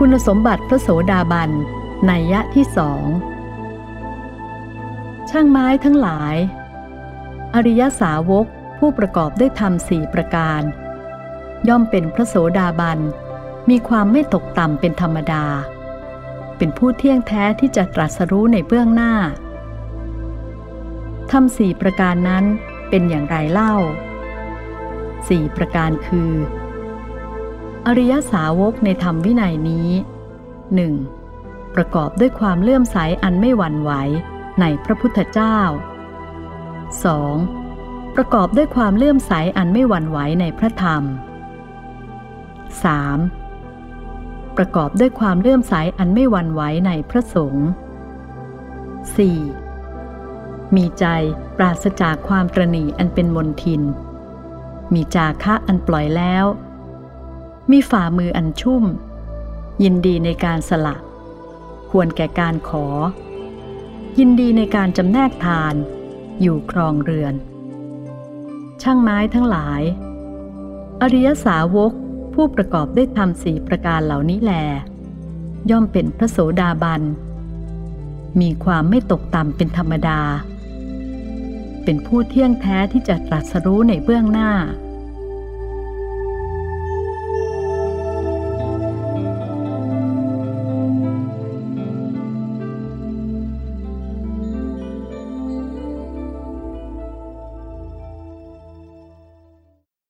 คุณสมบัติพระโสดาบันนัยยะที่สองช่างไม้ทั้งหลายอริยสาวกผู้ประกอบด้วยธรรมสี่ประการย่อมเป็นพระโสดาบันมีความไม่ตกต่ำเป็นธรรมดาเป็นผู้เที่ยงแท้ที่จะตรัสรู้ในเบื้องหน้าธรรมสี่ประการนั้นเป็นอย่างไรเล่าสี่ประการคืออริยสาวกในธรรมวินัยนี้ 1. ประกอบด้วยความเลื่อมใสอันไม่หวั่นไหวในพระพุทธเจ้า 2. ประกอบด้วยความเลื่อมใสอันไม่หวั่นไหวในพระธรรม 3. ประกอบด้วยความเลื่อมใสอันไม่หวั่นไหวในพระสงฆ์ 4. มีใจปราศจากความตระหนี่อันเป็นมลทินมีจาคะอันปล่อยแล้วมีฝ่ามืออันชุ่มยินดีในการสละควรแก่การขอยินดีในการจำแนกทานอยู่ครองเรือนช่างไม้ทั้งหลายอริยสาวกผู้ประกอบด้วยธรรมสี่ประการเหล่านี้แลย่อมเป็นพระโสดาบันมีความไม่ตกต่ำเป็นธรรมดาเป็นผู้เที่ยงแท้ที่จะตรัสรู้ในเบื้องหน้า